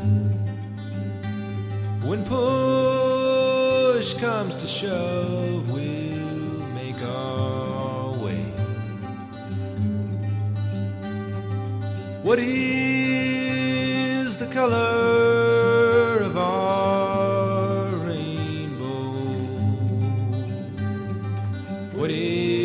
When push comes to shove, we'll make our way. What is the color of our rainbow? What is